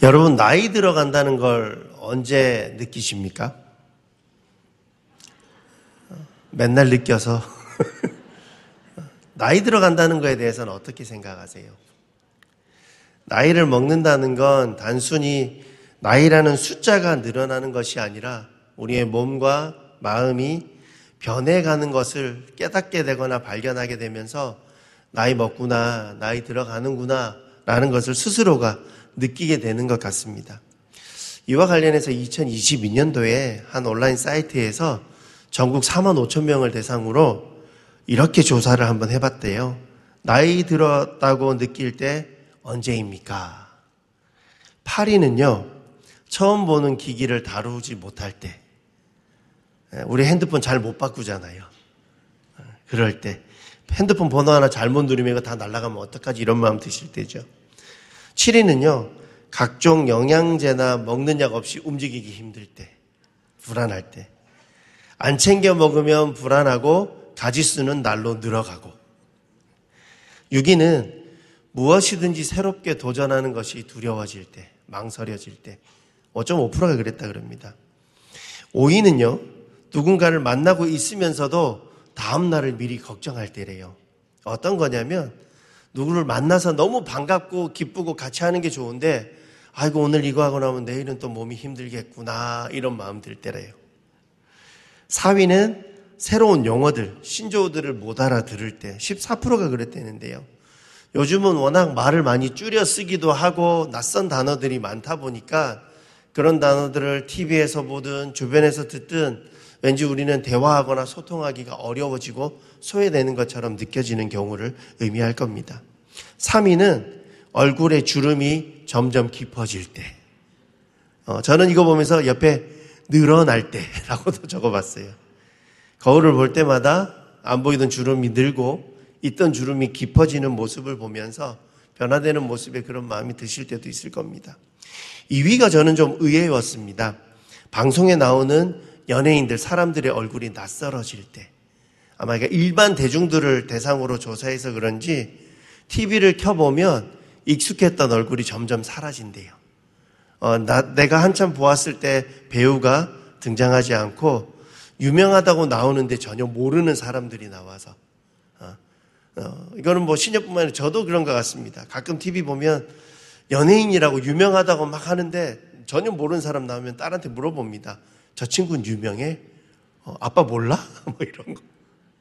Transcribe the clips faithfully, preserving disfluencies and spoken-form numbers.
여러분, 나이 들어간다는 걸 언제 느끼십니까? 맨날 느껴서. 나이 들어간다는 거에 대해서는 어떻게 생각하세요? 나이를 먹는다는 건 단순히 나이라는 숫자가 늘어나는 것이 아니라 우리의 몸과 마음이 변해가는 것을 깨닫게 되거나 발견하게 되면서 나이 먹구나, 나이 들어가는구나 라는 것을 스스로가 느끼게 되는 것 같습니다. 이와 관련해서 이천이십이 년도에 한 온라인 사이트에서 전국 사만 오천 명을 대상으로 이렇게 조사를 한번 해봤대요. 나이 들었다고 느낄 때 언제입니까? 팔 위는요, 처음 보는 기기를 다루지 못할 때. 우리 핸드폰 잘 못 바꾸잖아요. 그럴 때. 핸드폰 번호 하나 잘못 누르면 이거 다 날아가면 어떡하지, 이런 마음 드실 때죠. 칠 위는요, 각종 영양제나 먹는 약 없이 움직이기 힘들 때, 불안할 때. 안 챙겨 먹으면 불안하고 가지수는 날로 늘어가고. 육 위는 무엇이든지 새롭게 도전하는 것이 두려워질 때, 망설여질 때. 오 점 오 퍼센트가 그랬다 그럽니다. 오 위는요, 누군가를 만나고 있으면서도 다음 날을 미리 걱정할 때래요. 어떤 거냐면 누구를 만나서 너무 반갑고 기쁘고 같이 하는 게 좋은데 아이고 오늘 이거 하고 나면 내일은 또 몸이 힘들겠구나 이런 마음 들 때래요. 사 위는 새로운 용어들, 신조어들을 못 알아들을 때 십사 퍼센트가 그랬다는데요. 요즘은 워낙 말을 많이 줄여 쓰기도 하고 낯선 단어들이 많다 보니까 그런 단어들을 티비에서 보든 주변에서 듣든 왠지 우리는 대화하거나 소통하기가 어려워지고 소외되는 것처럼 느껴지는 경우를 의미할 겁니다. 삼 위는 얼굴에 주름이 점점 깊어질 때. 어, 저는 이거 보면서 옆에 늘어날 때라고도 적어봤어요. 거울을 볼 때마다 안 보이던 주름이 늘고 있던 주름이 깊어지는 모습을 보면서 변화되는 모습에 그런 마음이 드실 때도 있을 겁니다. 이 위가 저는 좀 의외였습니다. 방송에 나오는 연예인들, 사람들의 얼굴이 낯설어질 때. 아마 일반 대중들을 대상으로 조사해서 그런지 티비를 켜보면 익숙했던 얼굴이 점점 사라진대요. 어, 나, 내가 한참 보았을 때 배우가 등장하지 않고 유명하다고 나오는데 전혀 모르는 사람들이 나와서 어, 어, 이거는 뭐 신여뿐만 아니라 저도 그런 것 같습니다. 가끔 티비 보면 연예인이라고 유명하다고 막 하는데 전혀 모르는 사람 나오면 딸한테 물어봅니다. 저 친구는 유명해? 어, 아빠 몰라? 뭐 이런 거.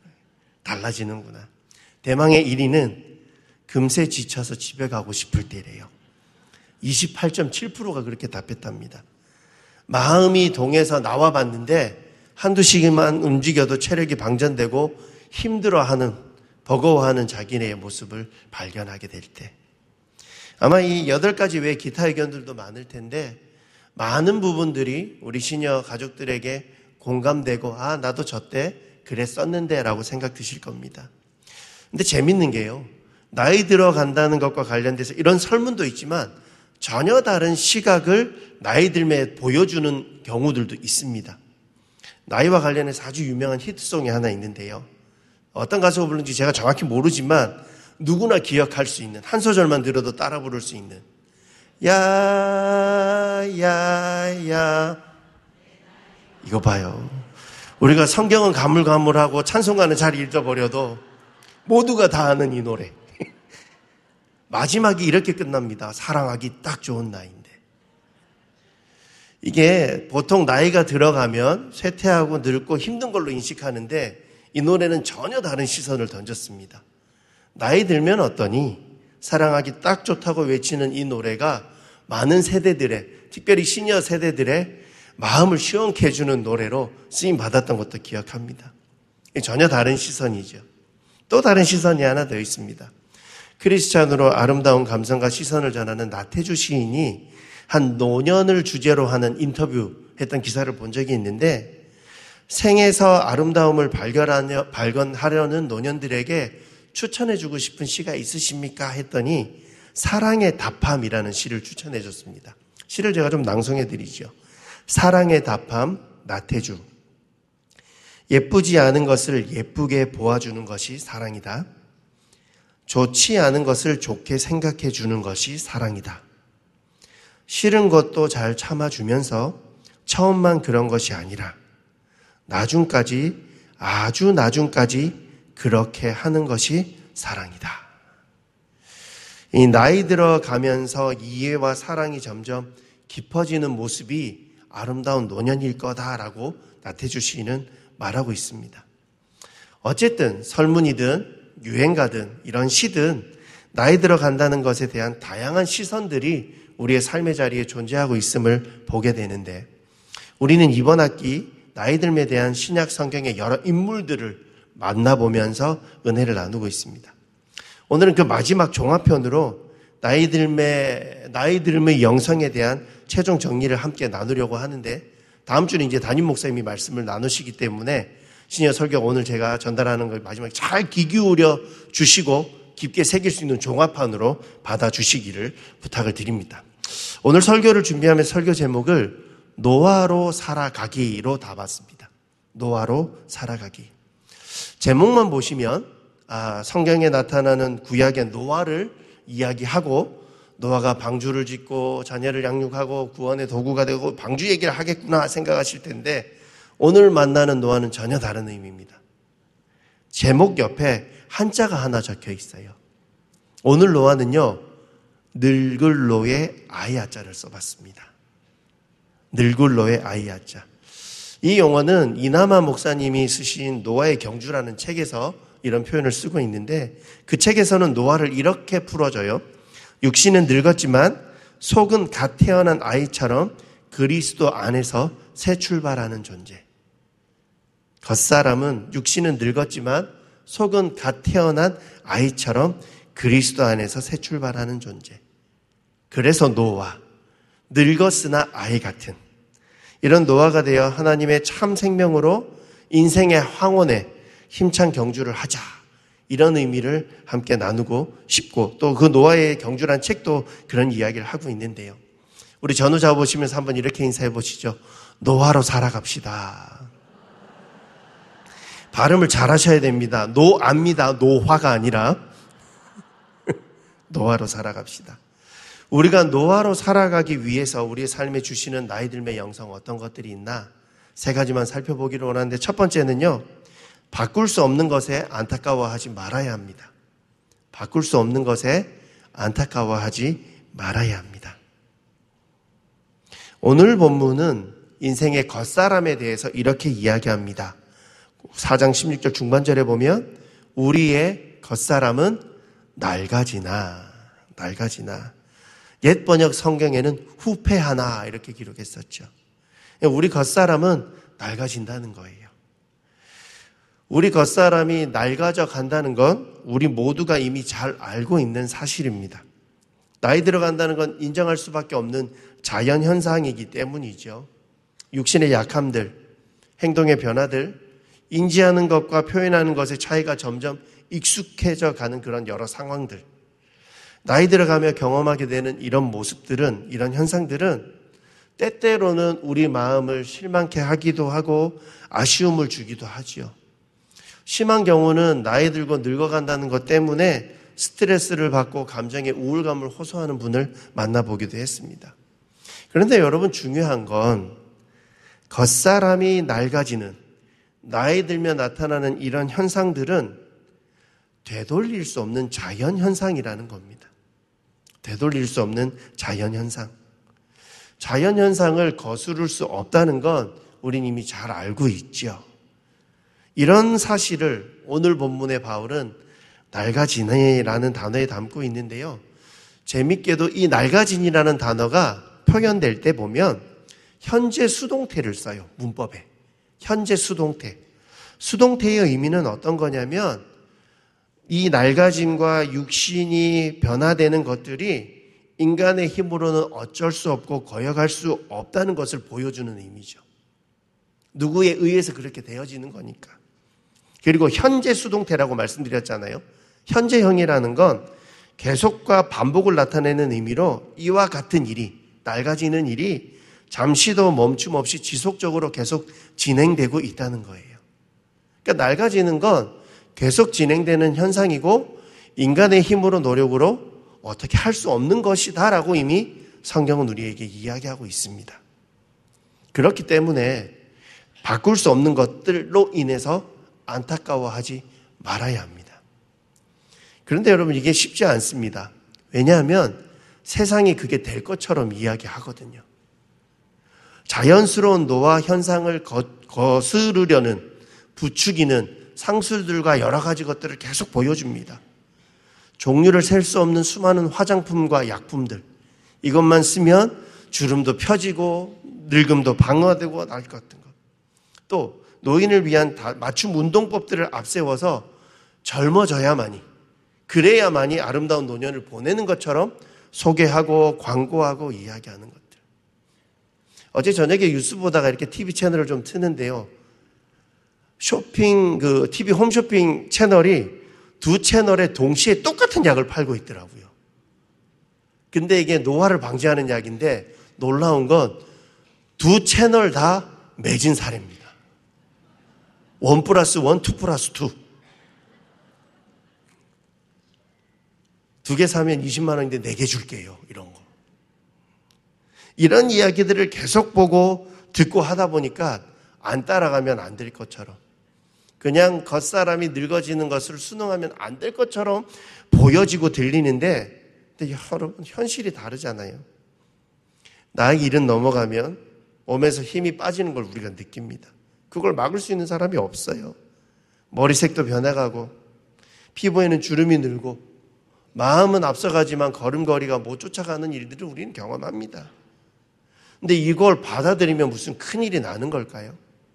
달라지는구나. 대망의 일 위는 금세 지쳐서 집에 가고 싶을 때래요. 이십팔 점 칠 퍼센트가 그렇게 답했답니다. 마음이 동해서 나와봤는데 한두 시간만 움직여도 체력이 방전되고 힘들어하는, 버거워하는 자기네의 모습을 발견하게 될 때. 아마 이 여덟 가지 외에 기타 의견들도 많을 텐데 많은 부분들이 우리 시녀 가족들에게 공감되고 아 나도 저때 그랬었는데 라고 생각 드실 겁니다. 근데 재밌는 게요. 나이 들어간다는 것과 관련돼서 이런 설문도 있지만 전혀 다른 시각을 나이 들매 보여주는 경우들도 있습니다. 나이와 관련해서 아주 유명한 히트송이 하나 있는데요. 어떤 가수가 부르는지 제가 정확히 모르지만 누구나 기억할 수 있는 한 소절만 들어도 따라 부를 수 있는 야, 야, 야. 이거 봐요. 우리가 성경은 가물가물하고 찬송가는 잘 읽어버려도 모두가 다 아는 이 노래. 마지막이 이렇게 끝납니다. 사랑하기 딱 좋은 나이인데. 이게 보통 나이가 들어가면 쇠퇴하고 늙고 힘든 걸로 인식하는데 이 노래는 전혀 다른 시선을 던졌습니다. 나이 들면 어떠니? 사랑하기 딱 좋다고 외치는 이 노래가 많은 세대들의, 특별히 시니어 세대들의 마음을 시원케 해주는 노래로 쓰임받았던 것도 기억합니다. 전혀 다른 시선이죠. 또 다른 시선이 하나 더 있습니다. 크리스찬으로 아름다운 감성과 시선을 전하는 나태주 시인이 한 노년을 주제로 하는 인터뷰 했던 기사를 본 적이 있는데 생에서 아름다움을 발견하려, 발견하려는 노년들에게 추천해주고 싶은 시가 있으십니까? 했더니 사랑의 답함이라는 시를 추천해 줬습니다. 시를 제가 좀 낭송해 드리죠. 사랑의 답함, 나태주. 예쁘지 않은 것을 예쁘게 보아주는 것이 사랑이다. 좋지 않은 것을 좋게 생각해 주는 것이 사랑이다. 싫은 것도 잘 참아주면서 처음만 그런 것이 아니라 나중까지, 아주 나중까지 그렇게 하는 것이 사랑이다. 이 나이 들어가면서 이해와 사랑이 점점 깊어지는 모습이 아름다운 노년일 거다라고 나태주 시인은 말하고 있습니다. 어쨌든 설문이든 유행가든 이런 시든 나이 들어간다는 것에 대한 다양한 시선들이 우리의 삶의 자리에 존재하고 있음을 보게 되는데, 우리는 이번 학기 나이 듦에 대한 신약 성경의 여러 인물들을 만나보면서 은혜를 나누고 있습니다. 오늘은 그 마지막 종합편으로 나이 듦의, 나이 듦의 영성에 대한 최종 정리를 함께 나누려고 하는데, 다음 주는 이제 담임 목사님이 말씀을 나누시기 때문에 시니어 설교 오늘 제가 전달하는 걸 마지막에 잘 귀 기울여 주시고 깊게 새길 수 있는 종합판으로 받아주시기를 부탁을 드립니다. 오늘 설교를 준비하면 설교 제목을 노아로 살아가기로 잡았습니다. 노아로 살아가기. 제목만 보시면 아, 성경에 나타나는 구약의 노아를 이야기하고 노아가 방주를 짓고 자녀를 양육하고 구원의 도구가 되고 방주 얘기를 하겠구나 생각하실 텐데, 오늘 만나는 노아는 전혀 다른 의미입니다. 제목 옆에 한자가 하나 적혀 있어요. 오늘 노아는요, 늙을 노의 아이아자를 써봤습니다. 늙을 노의 아이아자. 이 용어는 이나마 목사님이 쓰신 노아의 경주라는 책에서 이런 표현을 쓰고 있는데, 그 책에서는 노아를 이렇게 풀어줘요. 육신은 늙었지만 속은 갓 태어난 아이처럼 그리스도 안에서 새 출발하는 존재. 겉사람은 육신은 늙었지만 속은 갓 태어난 아이처럼 그리스도 안에서 새 출발하는 존재. 그래서 노아, 늙었으나 아이 같은 이런 노아가 되어 하나님의 참 생명으로 인생의 황혼에 힘찬 경주를 하자, 이런 의미를 함께 나누고 싶고, 또 그 노아의 경주란 책도 그런 이야기를 하고 있는데요. 우리 전후 잡아보시면서 한번 이렇게 인사해 보시죠. 노아로 살아갑시다. 발음을 잘 하셔야 됩니다. 노아입니다. 노화가 아니라 노아로 살아갑시다. 우리가 노아로 살아가기 위해서 우리의 삶에 주시는 나이 듦의 영성 어떤 것들이 있나 세 가지만 살펴보기를 원하는데, 첫 번째는요, 바꿀 수 없는 것에 안타까워하지 말아야 합니다. 바꿀 수 없는 것에 안타까워하지 말아야 합니다. 오늘 본문은 인생의 겉사람에 대해서 이렇게 이야기합니다. 사 장 십육 절 중반절에 보면 우리의 겉사람은 낡아지나 낡아지나, 옛 번역 성경에는 후패하나 이렇게 기록했었죠. 우리 겉사람은 낡아진다는 거예요. 우리 겉사람이 낡아져 간다는 건 우리 모두가 이미 잘 알고 있는 사실입니다. 나이 들어간다는 건 인정할 수밖에 없는 자연현상이기 때문이죠. 육신의 약함들, 행동의 변화들, 인지하는 것과 표현하는 것의 차이가 점점 익숙해져 가는 그런 여러 상황들, 나이 들어가며 경험하게 되는 이런 모습들은, 이런 현상들은 때때로는 우리 마음을 실망케 하기도 하고 아쉬움을 주기도 하지요. 심한 경우는 나이 들고 늙어간다는 것 때문에 스트레스를 받고 감정의 우울감을 호소하는 분을 만나보기도 했습니다. 그런데 여러분, 중요한 건 겉사람이 낡아지는, 나이 들며 나타나는 이런 현상들은 되돌릴 수 없는 자연현상이라는 겁니다. 되돌릴 수 없는 자연현상. 자연현상을 거스를 수 없다는 건 우린 이미 잘 알고 있죠. 이런 사실을 오늘 본문의 바울은 낡아지네라는 단어에 담고 있는데요. 재밌게도 이 낡아진이라는 단어가 표현될 때 보면 현재 수동태를 써요. 문법에. 현재 수동태. 수동태의 의미는 어떤 거냐면 이 낡아짐과 육신이 변화되는 것들이 인간의 힘으로는 어쩔 수 없고 거역할 수 없다는 것을 보여주는 의미죠. 누구에 의해서 그렇게 되어지는 거니까. 그리고 현재 수동태라고 말씀드렸잖아요. 현재형이라는 건 계속과 반복을 나타내는 의미로 이와 같은 일이, 낡아지는 일이 잠시도 멈춤 없이 지속적으로 계속 진행되고 있다는 거예요. 그러니까 낡아지는 건 계속 진행되는 현상이고 인간의 힘으로 노력으로 어떻게 할 수 없는 것이다라고 이미 성경은 우리에게 이야기하고 있습니다. 그렇기 때문에 바꿀 수 없는 것들로 인해서 안타까워하지 말아야 합니다. 그런데 여러분, 이게 쉽지 않습니다. 왜냐하면 세상이 그게 될 것처럼 이야기하거든요. 자연스러운 노화 현상을 거, 거스르려는, 부추기는 상술들과 여러 가지 것들을 계속 보여줍니다. 종류를 셀 수 없는 수많은 화장품과 약품들, 이것만 쓰면 주름도 펴지고 늙음도 방어되고 날 것 같은 것. 또 노인을 위한 맞춤 운동법들을 앞세워서 젊어져야만이, 그래야만이 아름다운 노년을 보내는 것처럼 소개하고 광고하고 이야기하는 것들. 어제 저녁에 뉴스 보다가 이렇게 티비 채널을 좀 트는데요. 쇼핑, 그 티비 홈쇼핑 채널이 두 채널에 동시에 똑같은 약을 팔고 있더라고요. 근데 이게 노화를 방지하는 약인데 놀라운 건 두 채널 다 매진 사례입니다. 원 플러스 원, 투 플러스 투. 두 개 사면 이십만 원인데 네 개 줄게요. 이런 거. 이런 이야기들을 계속 보고 듣고 하다 보니까 안 따라가면 안 될 것처럼, 그냥 겉사람이 늙어지는 것을 순응하면 안 될 것처럼 보여지고 들리는데, 근데 여러분, 현실이 다르잖아요. 나이 일은 넘어가면 몸에서 힘이 빠지는 걸 우리가 느낍니다. 그걸 막을 수 있는 사람이 없어요. 머리색도 변해가고 피부에는 주름이 늘고 마음은 앞서가지만 걸음걸이가 못 쫓아가는 일들을 우리는 경험합니다. 근데 이걸 받아들이면 무슨 큰일이 나는 걸까요?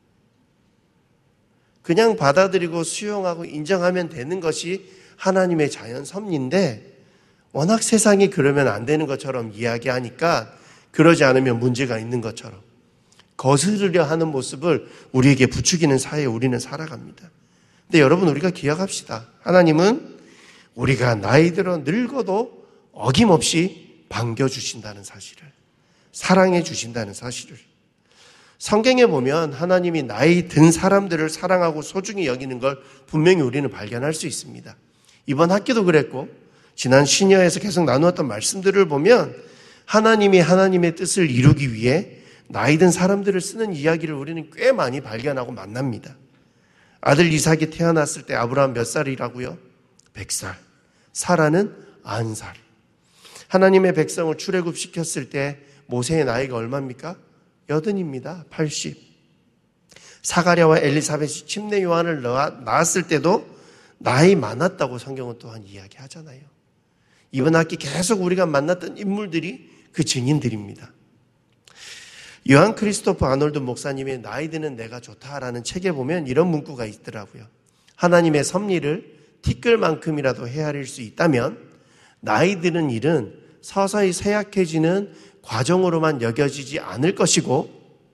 그냥 받아들이고 수용하고 인정하면 되는 것이 하나님의 자연 섭리인데, 워낙 세상이 그러면 안 되는 것처럼 이야기하니까 그러지 않으면 문제가 있는 것처럼 거스르려 하는 모습을 우리에게 부추기는 사회에 우리는 살아갑니다. 근데 여러분, 우리가 기억합시다. 하나님은 우리가 나이 들어 늙어도 어김없이 반겨주신다는 사실을, 사랑해 주신다는 사실을. 성경에 보면 하나님이 나이 든 사람들을 사랑하고 소중히 여기는 걸 분명히 우리는 발견할 수 있습니다. 이번 학기도 그랬고 지난 시녀에서 계속 나누었던 말씀들을 보면 하나님이 하나님의 뜻을 이루기 위해 나이 든 사람들을 쓰는 이야기를 우리는 꽤 많이 발견하고 만납니다. 아들 이삭이 태어났을 때 아브라함 몇 살이라고요? 백 살. 사라는 아흔 살. 하나님의 백성을 출애굽시켰을 때 모세의 나이가 얼마입니까? 여든입니다. 팔십. 사가랴와 엘리사벳이 침례 요한을 낳았을 때도 나이 많았다고 성경은 또한 이야기하잖아요. 이번 학기 계속 우리가 만났던 인물들이 그 증인들입니다. 요한 크리스토퍼 아놀드 목사님의 나이 드는 내가 좋다라는 책에 보면 이런 문구가 있더라고요. 하나님의 섭리를 티끌만큼이라도 헤아릴 수 있다면 나이 드는 일은 서서히 쇠약해지는 과정으로만 여겨지지 않을 것이고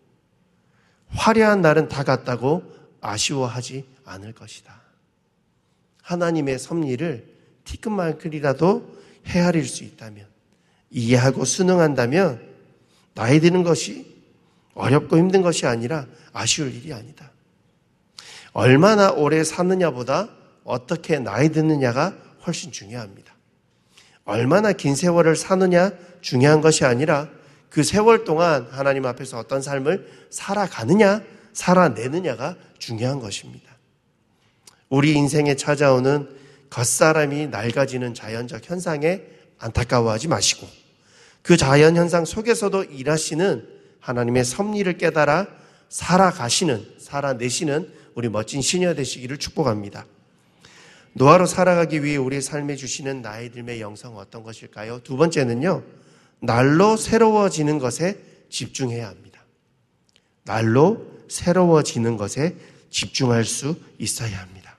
화려한 날은 다 갔다고 아쉬워하지 않을 것이다. 하나님의 섭리를 티끌만큼이라도 헤아릴 수 있다면, 이해하고 순응한다면 나이 드는 것이 어렵고 힘든 것이 아니라 아쉬울 일이 아니다. 얼마나 오래 사느냐보다 어떻게 나이 드느냐가 훨씬 중요합니다. 얼마나 긴 세월을 사느냐 중요한 것이 아니라 그 세월 동안 하나님 앞에서 어떤 삶을 살아가느냐, 살아내느냐가 중요한 것입니다. 우리 인생에 찾아오는 겉사람이 낡아지는 자연적 현상에 안타까워하지 마시고, 그 자연 현상 속에서도 일하시는 하나님의 섭리를 깨달아 살아가시는, 살아내시는 우리 멋진 시녀 되시기를 축복합니다. 노화로 살아가기 위해 우리의 삶에 주시는 나이 들의 영성은 어떤 것일까요? 두 번째는요, 날로 새로워지는 것에 집중해야 합니다. 날로 새로워지는 것에 집중할 수 있어야 합니다.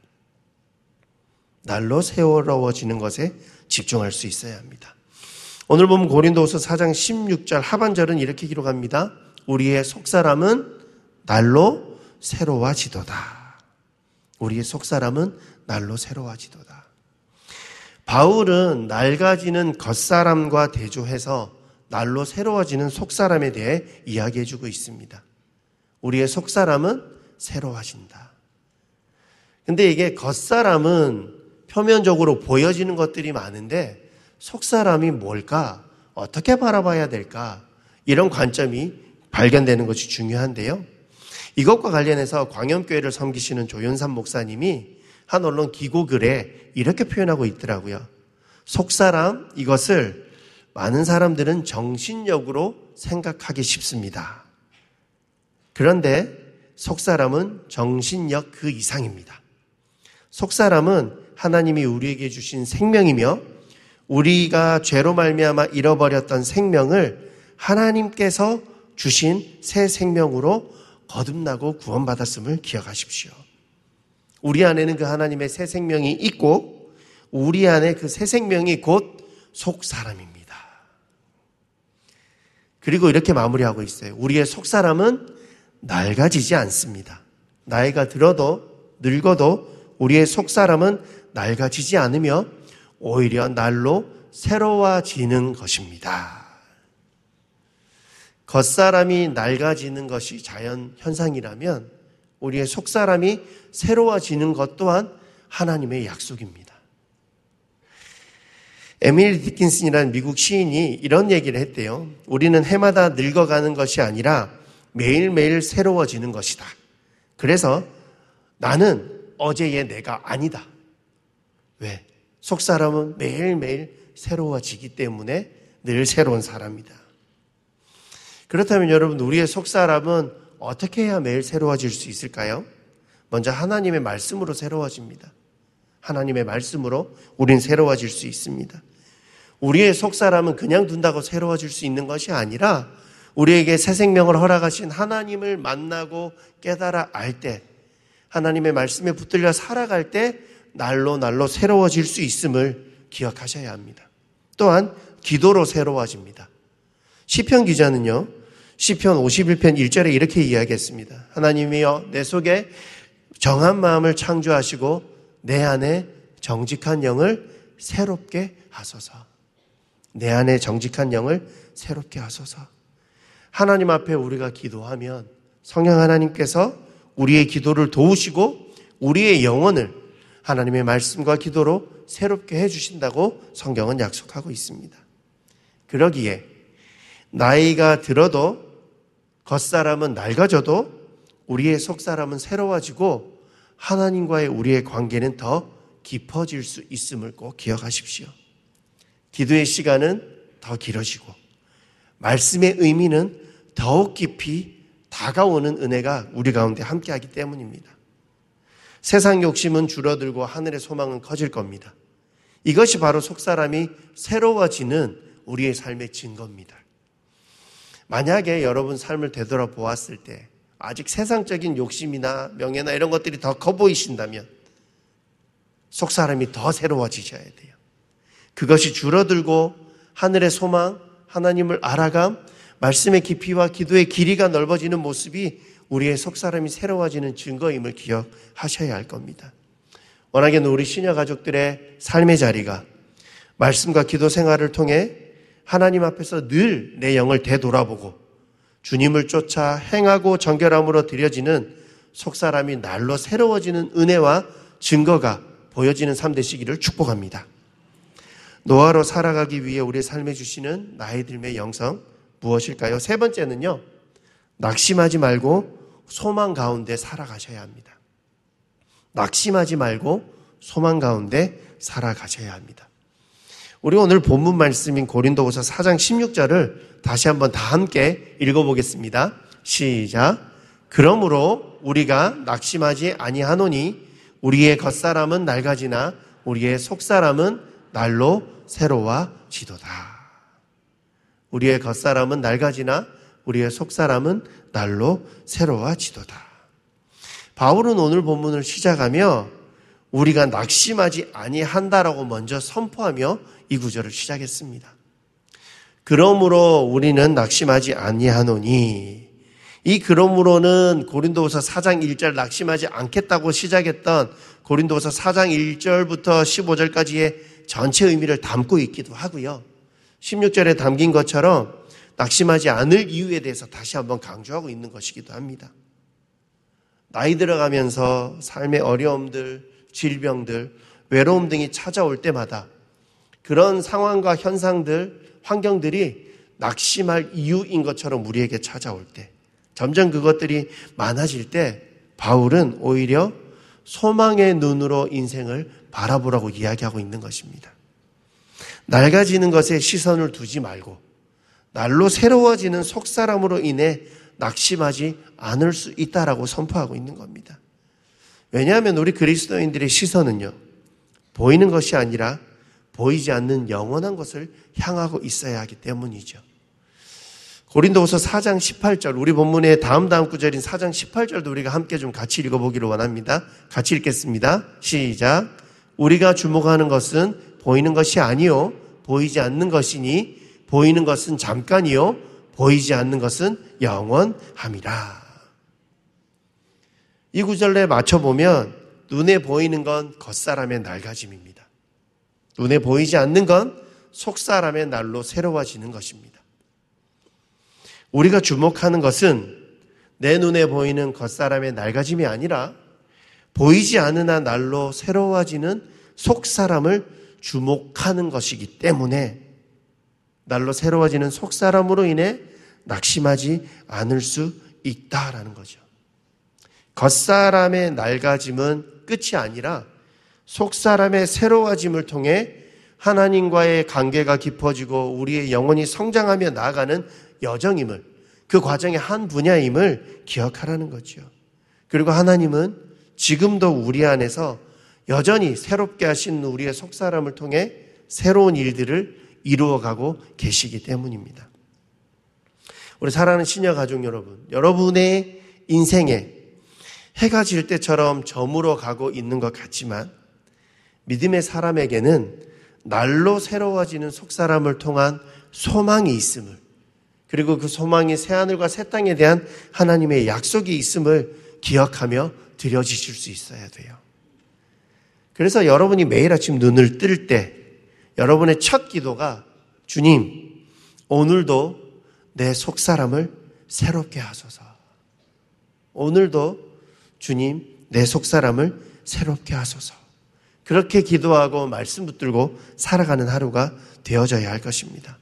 날로 새로워지는 것에 집중할 수 있어야 합니다. 오늘 보면 고린도후서 사 장 십육 절 하반절은 이렇게 기록합니다. 우리의 속사람은 날로 새로워지도다. 우리의 속사람은 날로 새로워지도다. 바울은 낡아지는 겉사람과 대조해서 날로 새로워지는 속사람에 대해 이야기해 주고 있습니다. 우리의 속사람은 새로워진다. 근데 이게 겉사람은 표면적으로 보여지는 것들이 많은데 속사람이 뭘까? 어떻게 바라봐야 될까? 이런 관점이 발견되는 것이 중요한데요. 이것과 관련해서 광염교회를 섬기시는 조윤삼 목사님이 한 언론 기고글에 이렇게 표현하고 있더라고요. 속사람, 이것을 많은 사람들은 정신력으로 생각하기 쉽습니다. 그런데 속사람은 정신력 그 이상입니다. 속사람은 하나님이 우리에게 주신 생명이며 우리가 죄로 말미암아 잃어버렸던 생명을 하나님께서 주신 새 생명으로 거듭나고 구원받았음을 기억하십시오. 우리 안에는 그 하나님의 새 생명이 있고 우리 안에 그 새 생명이 곧 속사람입니다. 그리고 이렇게 마무리하고 있어요. 우리의 속사람은 낡아지지 않습니다. 나이가 들어도 늙어도 우리의 속사람은 낡아지지 않으며 오히려 날로 새로워지는 것입니다. 겉사람이 낡아지는 것이 자연 현상이라면 우리의 속사람이 새로워지는 것 또한 하나님의 약속입니다. 에밀 디킨슨이라는 미국 시인이 이런 얘기를 했대요. 우리는 해마다 늙어가는 것이 아니라 매일매일 새로워지는 것이다. 그래서 나는 어제의 내가 아니다. 왜? 속사람은 매일매일 새로워지기 때문에 늘 새로운 사람이다. 그렇다면 여러분, 우리의 속사람은 어떻게 해야 매일 새로워질 수 있을까요? 먼저 하나님의 말씀으로 새로워집니다. 하나님의 말씀으로 우린 새로워질 수 있습니다. 우리의 속사람은 그냥 둔다고 새로워질 수 있는 것이 아니라 우리에게 새 생명을 허락하신 하나님을 만나고 깨달아 알 때, 하나님의 말씀에 붙들려 살아갈 때 날로 날로 새로워질 수 있음을 기억하셔야 합니다. 또한 기도로 새로워집니다. 시편 기자는요, 시편 오십일 편 일 절에 이렇게 이야기했습니다. 하나님이여 내 속에 정한 마음을 창조하시고 내 안에 정직한 영을 새롭게 하소서. 내 안에 정직한 영을 새롭게 하소서. 하나님 앞에 우리가 기도하면 성령 하나님께서 우리의 기도를 도우시고 우리의 영혼을 하나님의 말씀과 기도로 새롭게 해주신다고 성경은 약속하고 있습니다. 그러기에 나이가 들어도 겉사람은 낡아져도 우리의 속사람은 새로워지고 하나님과의 우리의 관계는 더 깊어질 수 있음을 꼭 기억하십시오. 기도의 시간은 더 길어지고 말씀의 의미는 더욱 깊이 다가오는 은혜가 우리 가운데 함께하기 때문입니다. 세상 욕심은 줄어들고 하늘의 소망은 커질 겁니다. 이것이 바로 속사람이 새로워지는 우리의 삶의 증거입니다. 만약에 여러분 삶을 되돌아보았을 때 아직 세상적인 욕심이나 명예나 이런 것들이 더 커 보이신다면 속사람이 더 새로워지셔야 돼요. 그것이 줄어들고 하늘의 소망, 하나님을 알아감, 말씀의 깊이와 기도의 길이가 넓어지는 모습이 우리의 속사람이 새로워지는 증거임을 기억하셔야 할 겁니다. 워낙에는 우리 시녀 가족들의 삶의 자리가 말씀과 기도 생활을 통해 하나님 앞에서 늘 내 영을 되돌아보고 주님을 쫓아 행하고 정결함으로 드려지는 속사람이 날로 새로워지는 은혜와 증거가 보여지는 삶 되시기를 축복합니다. 노아로 살아가기 위해 우리의 삶에 주시는 나이 들매 영성 무엇일까요? 세 번째는요, 낙심하지 말고 소망 가운데 살아가셔야 합니다. 낙심하지 말고 소망 가운데 살아가셔야 합니다. 우리 오늘 본문 말씀인 고린도후서 사 장 십육 절을 다시 한번 다 함께 읽어보겠습니다. 시작. 그러므로 우리가 낙심하지 아니하노니 우리의 겉사람은 낡아지나 우리의 속사람은 날로 새로워지도다. 우리의 겉사람은 낡아지나 우리의 속사람은 날로 새로워지도다. 바울은 오늘 본문을 시작하며 우리가 낙심하지 아니한다라고 먼저 선포하며 이 구절을 시작했습니다. 그러므로 우리는 낙심하지 아니하노니, 이 그러므로는 고린도후서 사 장 일 절 낙심하지 않겠다고 시작했던 고린도후서 사 장 일 절부터 십오 절까지의 전체 의미를 담고 있기도 하고요. 십육 절에 담긴 것처럼 낙심하지 않을 이유에 대해서 다시 한번 강조하고 있는 것이기도 합니다. 나이 들어가면서 삶의 어려움들, 질병들, 외로움 등이 찾아올 때마다 그런 상황과 현상들, 환경들이 낙심할 이유인 것처럼 우리에게 찾아올 때, 점점 그것들이 많아질 때 바울은 오히려 소망의 눈으로 인생을 바라보라고 이야기하고 있는 것입니다. 낡아지는 것에 시선을 두지 말고 날로 새로워지는 속사람으로 인해 낙심하지 않을 수 있다라고 선포하고 있는 겁니다. 왜냐하면 우리 그리스도인들의 시선은요, 보이는 것이 아니라 보이지 않는 영원한 것을 향하고 있어야 하기 때문이죠. 고린도후서 사 장 십팔 절, 우리 본문의 다음 다음 구절인 사 장 십팔 절도 우리가 함께 좀 같이 읽어보기를 원합니다. 같이 읽겠습니다. 시작. 우리가 주목하는 것은 보이는 것이 아니요 보이지 않는 것이니 보이는 것은 잠깐이요 보이지 않는 것은 영원함이라. 이 구절에 맞춰보면 눈에 보이는 건 겉사람의 낡아짐입니다. 눈에 보이지 않는 건 속사람의 날로 새로워지는 것입니다. 우리가 주목하는 것은 내 눈에 보이는 겉사람의 낡아짐이 아니라 보이지 않으나 날로 새로워지는 속사람을 주목하는 것이기 때문에 날로 새로워지는 속사람으로 인해 낙심하지 않을 수 있다라는 거죠. 겉사람의 낡아짐은 끝이 아니라 속사람의 새로워짐을 통해 하나님과의 관계가 깊어지고 우리의 영혼이 성장하며 나아가는 여정임을, 그 과정의 한 분야임을 기억하라는 거죠. 그리고 하나님은 지금도 우리 안에서 여전히 새롭게 하신 우리의 속사람을 통해 새로운 일들을 이루어가고 계시기 때문입니다. 우리 사랑하는 시녀 가족 여러분, 여러분의 인생에 해가 질 때처럼 저물어 가고 있는 것 같지만 믿음의 사람에게는 날로 새로워지는 속사람을 통한 소망이 있음을, 그리고 그 소망이 새하늘과 새 땅에 대한 하나님의 약속이 있음을 기억하며 드려지실 수 있어야 돼요. 그래서 여러분이 매일 아침 눈을 뜰 때 여러분의 첫 기도가 주님, 오늘도 내 속사람을 새롭게 하소서. 오늘도 주님, 내 속사람을 새롭게 하소서. 그렇게 기도하고 말씀 붙들고 살아가는 하루가 되어져야 할 것입니다.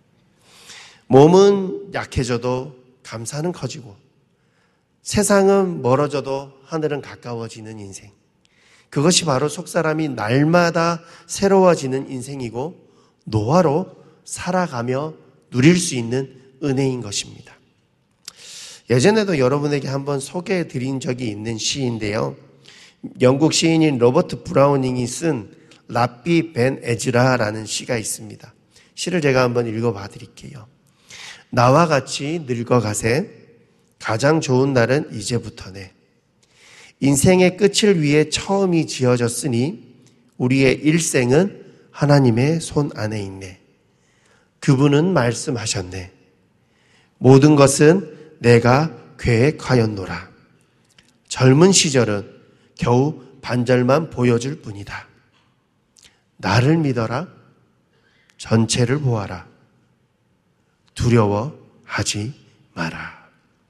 몸은 약해져도 감사는 커지고 세상은 멀어져도 하늘은 가까워지는 인생. 그것이 바로 속사람이 날마다 새로워지는 인생이고 노화로 살아가며 누릴 수 있는 은혜인 것입니다. 예전에도 여러분에게 한번 소개해 드린 적이 있는 시인데요. 영국 시인인 로버트 브라우닝이 쓴 랍비 벤 에즈라라는 시가 있습니다. 시를 제가 한번 읽어봐 드릴게요. 나와 같이 늙어가세. 가장 좋은 날은 이제부터네. 인생의 끝을 위해 처음이 지어졌으니 우리의 일생은 하나님의 손 안에 있네. 그분은 말씀하셨네. 모든 것은 내가 계획하였노라. 젊은 시절은 겨우 반절만 보여줄 뿐이다. 나를 믿어라. 전체를 보아라. 두려워하지 마라.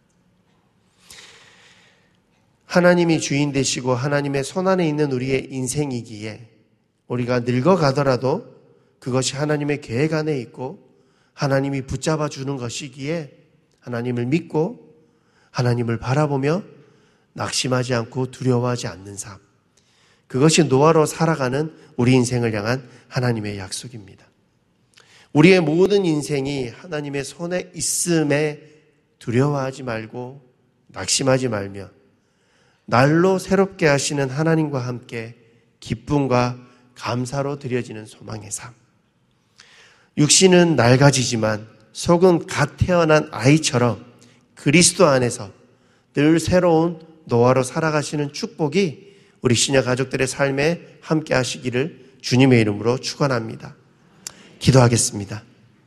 하나님이 주인 되시고 하나님의 손안에 있는 우리의 인생이기에 우리가 늙어가더라도 그것이 하나님의 계획 안에 있고 하나님이 붙잡아 주는 것이기에 하나님을 믿고 하나님을 바라보며 낙심하지 않고 두려워하지 않는 삶, 그것이 노화로 살아가는 우리 인생을 향한 하나님의 약속입니다. 우리의 모든 인생이 하나님의 손에 있음에 두려워하지 말고 낙심하지 말며 날로 새롭게 하시는 하나님과 함께 기쁨과 감사로 드려지는 소망의 삶. 육신은 낡아지지만 속은 갓 태어난 아이처럼 그리스도 안에서 늘 새로운 노화로 살아가시는 축복이 우리 시녀 가족들의 삶에 함께 하시기를 주님의 이름으로 축원합니다. 기도하겠습니다.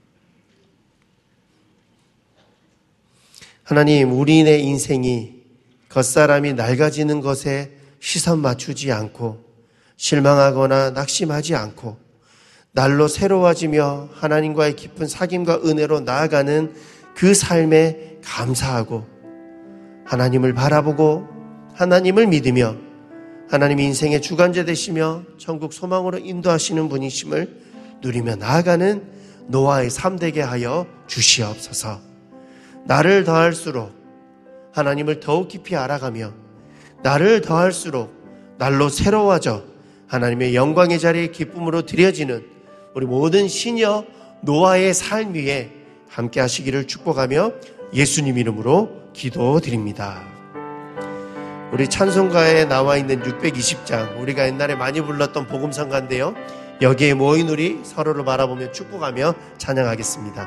하나님, 우리의 인생이 겉사람이 낡아지는 것에 시선 맞추지 않고 실망하거나 낙심하지 않고 날로 새로워지며 하나님과의 깊은 사귐과 은혜로 나아가는 그 삶에 감사하고 하나님을 바라보고 하나님을 믿으며 하나님이 인생의 주관자 되시며 천국 소망으로 인도하시는 분이심을 누리며 나아가는 노아의 삶 되게 하여 주시옵소서. 나를 더할수록 하나님을 더욱 깊이 알아가며 나를 더할수록 날로 새로워져 하나님의 영광의 자리에 기쁨으로 드려지는 우리 모든 시녀 노아의 삶 위에 함께 하시기를 축복하며 예수님 이름으로 기도드립니다. 우리 찬송가에 나와 있는 육백이십 장, 우리가 옛날에 많이 불렀던 복음성가인데요, 여기에 모인 우리 서로를 바라보며 축복하며 찬양하겠습니다.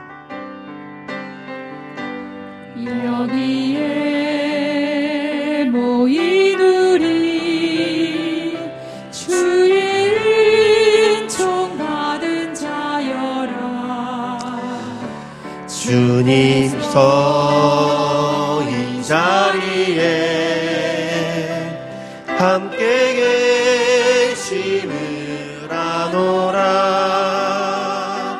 여기에 모인 우리 주의 은총 받은 자여라. 주님 서 이 자리에 함께 계심을 아노라.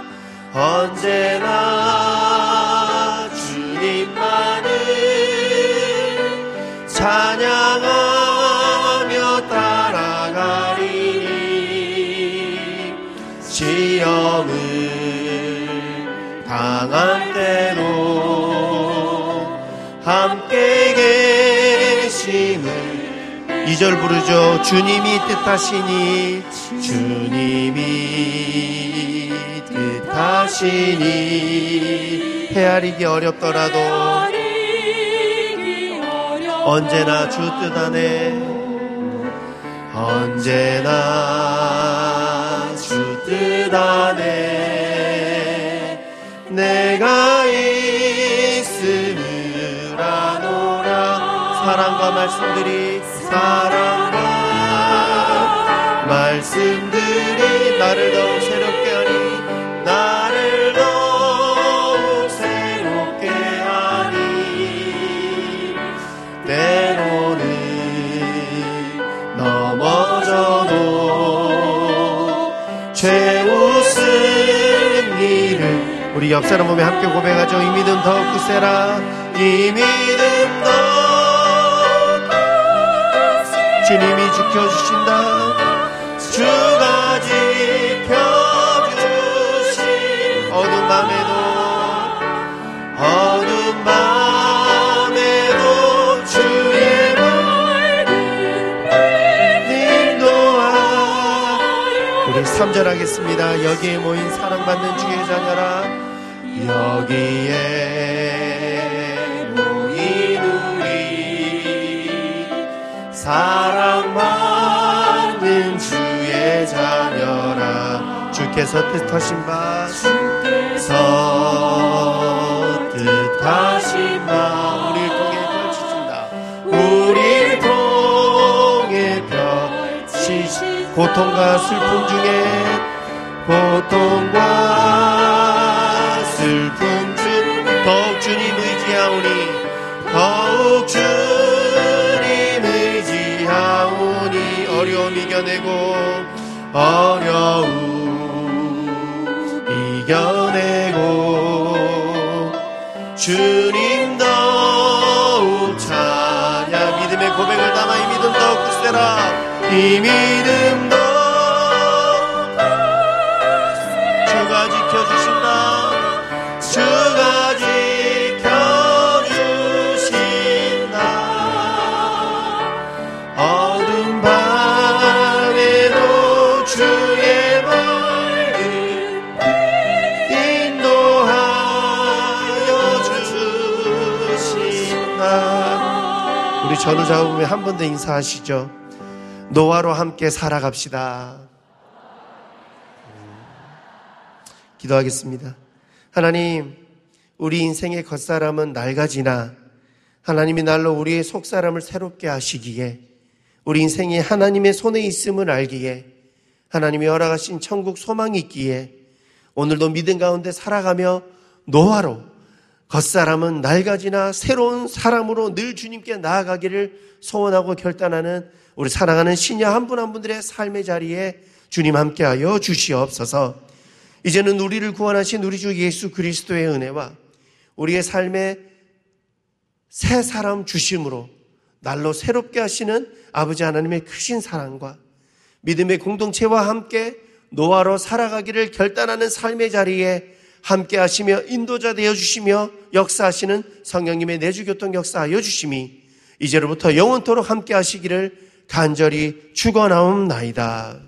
언제나 주님만을 찬양하며 따라가리니 시험을 당한 때도 함께 계심을 이 절 부르죠. 주님이 뜻하시니 주님이 뜻하시니 헤아리기 어렵더라도 언제나 주 뜻 안에 언제나 주 뜻 안에 내가 있음을 아노라. 사랑과 말씀들이 사랑과 말씀들이 나를 더욱 새롭게 하니 나를 더욱 새롭게 하니 때로는 넘어져도 최우승 일을 우리 옆 사람 보면 함께 고백하죠. 이 믿음 더욱 굳세라. 이 믿음 더욱 주님이 지켜주신다. 주가 지켜주신 어둠 밤에도 어둠 밤에도 주의 말씀 인도하여. 우리 삼 절 하겠습니다. 여기에 모인 사랑받는 주의 자녀라. 여기에 모인 우리 사랑받는 주의 자녀라. 주께서 뜻하신 바 주께서 뜻하신 바 우리를 통해 펼치신다. 우리를 통해 펼치신 고통과 슬픔 중에 고통과 슬픔 중 더욱 주님 의지하오니 더욱 주님 의지하오니 어려움 이겨내고 어려움 이겨내고 주님 더욱 찬양. 믿음의 고백을 담아 이 믿음 더욱 굳세라. 이 믿음 더욱 주가 지켜주신다. 주가 지켜주신다. 어둠 밤에도 주의 말씀 인도하여 주신다. 우리 전우자 보면 한 번 더 인사하시죠. 노아로 함께 살아갑시다. 기도하겠습니다. 하나님, 우리 인생의 겉사람은 낡아지나 하나님이 날로 우리의 속사람을 새롭게 하시기에, 우리 인생이 하나님의 손에 있음을 알기에, 하나님이 허락하신 천국 소망이 있기에 오늘도 믿음 가운데 살아가며 노아로 겉사람은 낡아지나 새로운 사람으로 늘 주님께 나아가기를 소원하고 결단하는 우리 사랑하는 시녀 한 분 한 분들의 삶의 자리에 주님 함께하여 주시옵소서. 이제는 우리를 구원하신 우리 주 예수 그리스도의 은혜와 우리의 삶에 새 사람 주심으로 날로 새롭게 하시는 아버지 하나님의 크신 사랑과 믿음의 공동체와 함께 노아로 살아가기를 결단하는 삶의 자리에 함께 하시며 인도자 되어 주시며 역사하시는 성령님의 내주교통 역사하여 주심이 이제로부터 영원토록 함께 하시기를 간절히 축원하옵나이다.